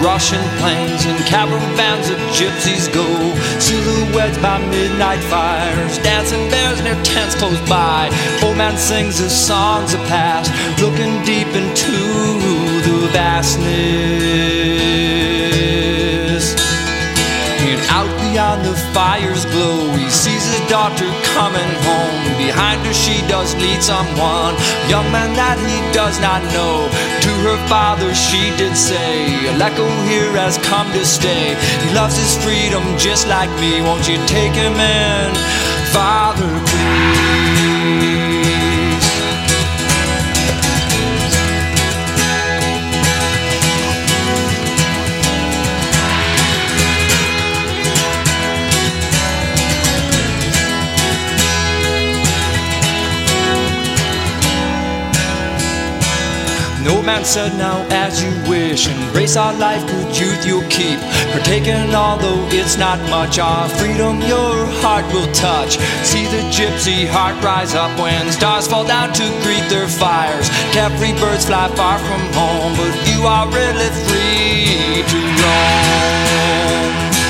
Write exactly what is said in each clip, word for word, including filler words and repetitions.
Russian plains, and caravans of gypsies go. Silhouettes by midnight fires, dancing bears in their tents close by. Old man sings his songs of past, looking deep into the vastness. And out beyond the fire's glow, he sees his daughter coming home. Behind her she does lead someone, young man that he does not know. To her father she did say, Alecko here has come to stay. He loves his freedom just like me, won't you take him in, Father, please? The old man said, now as you wish, embrace our life, good youth you'll keep. Partaking although it's not much, our freedom your heart will touch. See the gypsy heart rise up when stars fall down to greet their fires. Carefree birds fly far from home, but you are really free to roam.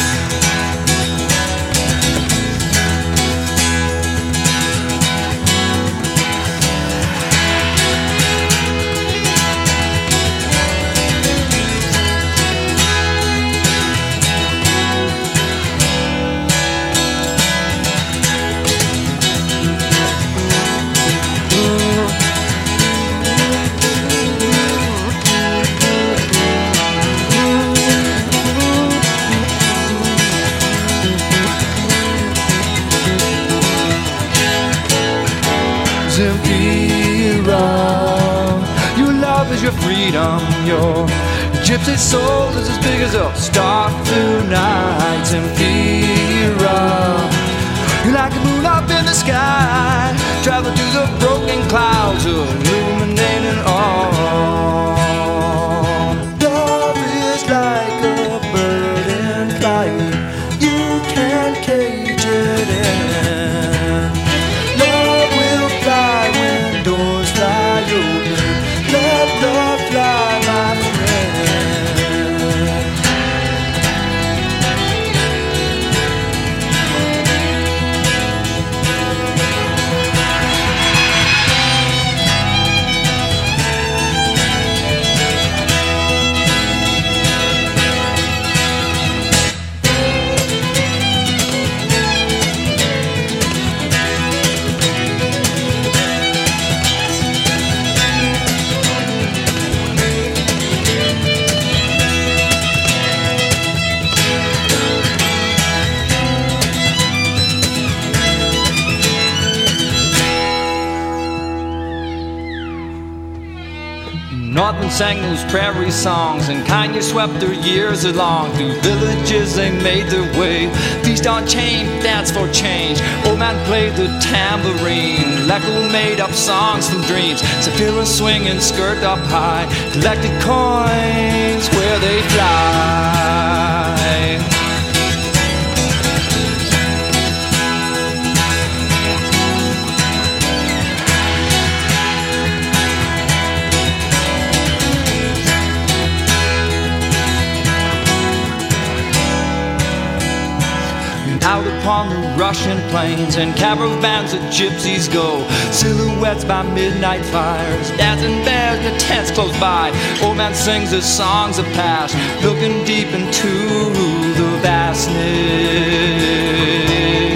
Your love is your freedom, your gypsy soul is as big as a star tonight. Zemfira, you're like a moon up in the sky, travel through the broken clouds, illuminating all. Love is like a bird in flight, you can't cage it in. Northland sang those prairie songs, and Kanye swept their years along. Through villages they made their way, feast on change, dance for change. Old man played the tambourine, Alecko made up songs from dreams. Zemfira swinging skirt up high, collected coins where they fly. Out upon the Russian plains, and caravans of gypsies go. Silhouettes by midnight fires, dancing bears in the tents close by. Old man sings his songs of past, looking deep into the vastness.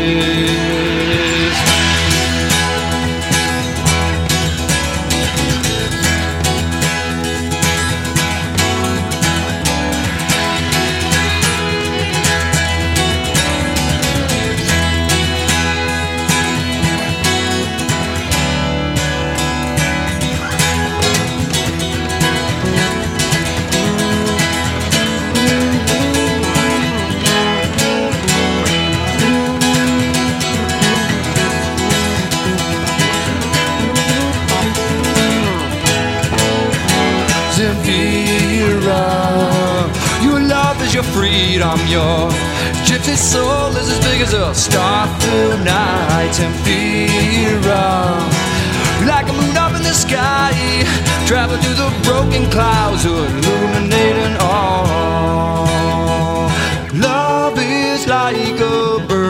Your love is your freedom, your gypsy soul is as big as a star tonight. Zemfira, like a moon up in the sky, travel through the broken clouds, illuminating all. like a bird.